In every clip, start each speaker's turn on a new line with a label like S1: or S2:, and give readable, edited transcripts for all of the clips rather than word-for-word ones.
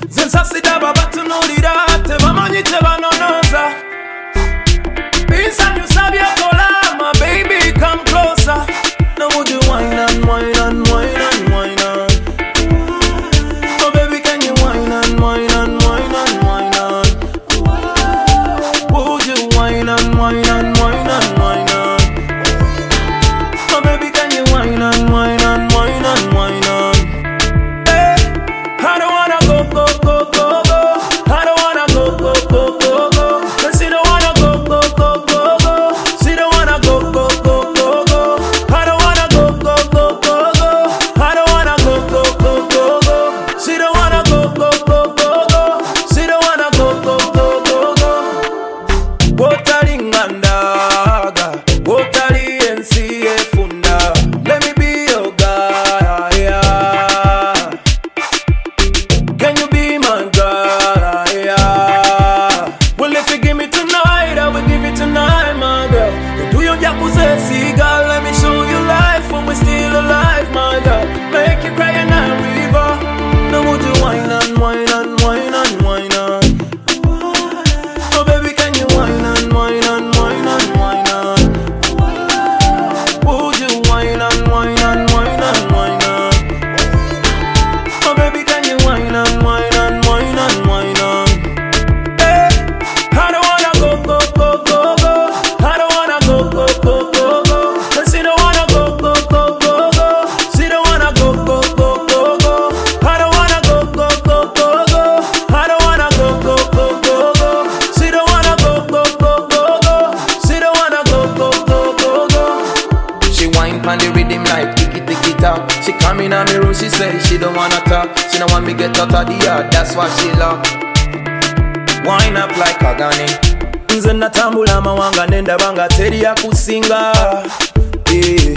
S1: Zensasida babatunulira tebamanyi tebanonoza. Pinsa nyusabye kola, my baby come closer. Now would you wine and wine and wine and wine and? Oh baby, can you wine and wine and wine and wine and? Would you wine and wine and wine and wine and? Oh baby, can you wine and wine and wine and wine and? Hey, I don't wanna go go go go go. I don't wanna go go go go go. Cause you don't wanna go go go go go. She don't wanna go go go go go. I don't wanna go go go go go. I don't wanna go go go go go. She don't wanna go go go go go. She don't wanna go go go go go. Wotali ngandaga, wotali ensi efunda. Let me be your guy, yeah. Can you be my girl, yeah? Well, if you give me tonight, I will give you tonight, my girl. Do your jacuzzi, girl, let me show you life when we're still alive, my girl. Make you cry in a river. Now would you wine and wine and wine and wine and? Oh baby, can you wine and wine and wine and wine and? Would you wine and wine and wine and wine and? Oh baby, can you wine and wine and wine and wine and? Hey, I don't wanna go go go go go. I don't wanna go go go go go. Cause she don't wanna go go go go go. She don't wanna go go go go go. I don't wanna go go go go go. I don't wanna go go go go go. She don't wanna go go go go go. She don't wanna go go go go go. She whine pon the rhythm like ticky tock. She come in on me room, she say she don't wanna talk. She don't want me get out of the yard, that's why she lock. Wine up like a gunny. Nze natambula amawanga nendabanga teri yakusinga.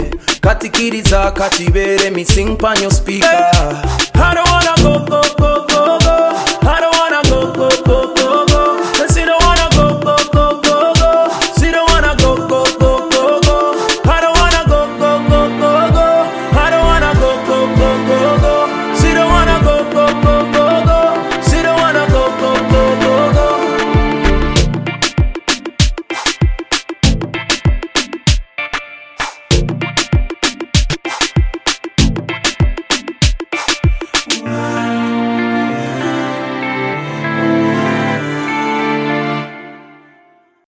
S1: Katikiriza katibere mi sing pan your speaker. I don't wanna go go go go.